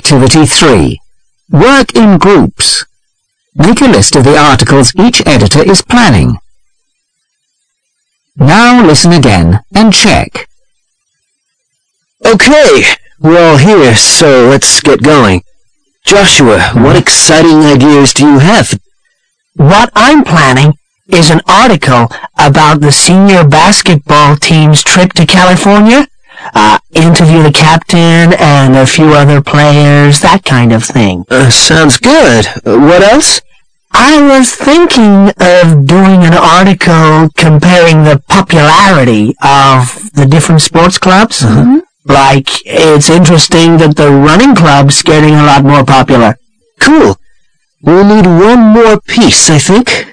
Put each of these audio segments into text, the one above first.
Activity 3. Work in groups. Make a list of the articles each editor is planning. Now listen again and check. Okay, we're all here, so let's get going. Joshua, what exciting ideas do you have? What I'm planning is an article about the senior basketball team's trip to California. Interview the captain and a few other players, that kind of thing. Sounds good. What else? I was thinking of doing an article comparing the popularity of the different sports clubs. Like, it's interesting that the running club's getting a lot more popular. Cool. We'll need one more piece, I think.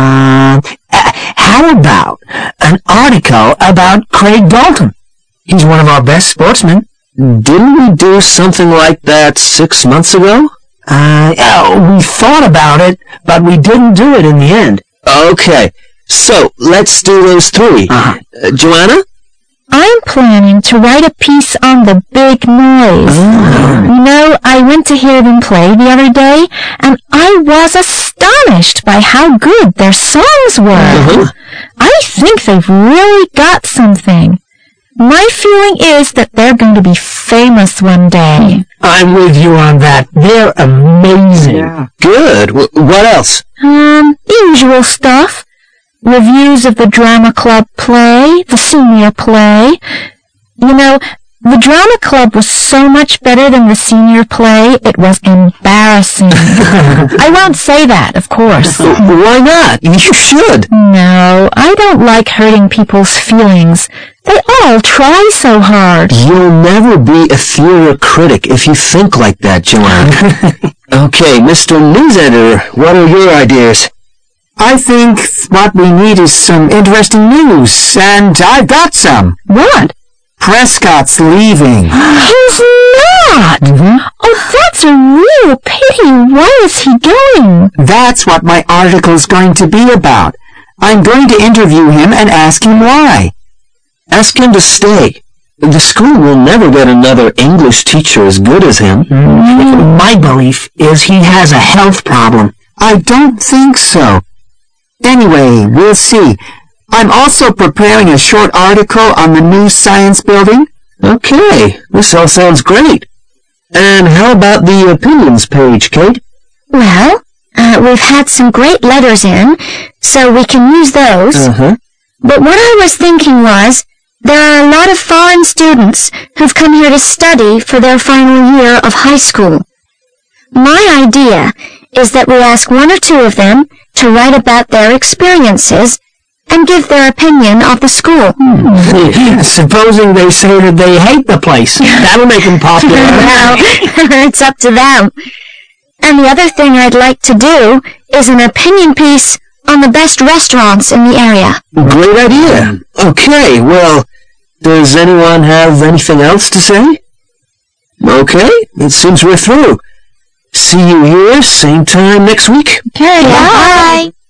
How about an article about Craig Dalton? He's one of our best sportsmen. Didn't we do something like that 6 months ago? We thought about it, but we didn't do it in the end. Okay, so let's do those three. Joanna? I'm planning to write a piece on the big noise. You know, I went to hear them play the other day, and I was astonished by how good their songs were. I think they've really got something. My feeling is that they're going to be famous one day. I'm with you on that. They're amazing. Yeah. Good. What else? The usual stuff. Reviews of the drama club play, the senior play. You know, the drama club was so much better than the senior play, it was embarrassing. I won't say that, of course. Why not? You should. No, I don't like hurting people's feelings. They all try so hard. You'll never be a theater critic if you think like that, Joanna. Okay, Mr. News Editor, what are your ideas? I think what we need is some interesting news, and I've got some. What? Prescott's leaving. He's not! Oh, that's a real pity. Why is he going? That's what my article's going to be about. I'm going to interview him and ask him why. Ask him to stay. The school will never get another English teacher as good as him. My belief is he has a health problem. I don't think so. Anyway, we'll see. I'm also preparing a short article on the new science building. Okay, this all sounds great. And how about the opinions page, Kate? Well, we've had some great letters in, so we can use those. But what I was thinking was, there are a lot of foreign students who've come here to study for their final year of high school. My idea is that we ask one or two of them to write about their experiences and give their opinion of the school. Supposing they say that they hate the place. That'll make them popular. Well, it's up to them. And the other thing I'd like to do is an opinion piece on the best restaurants in the area. Great idea. Okay, well, does anyone have anything else to say? Okay, it seems we're through. See you here, same time next week. Okay, bye.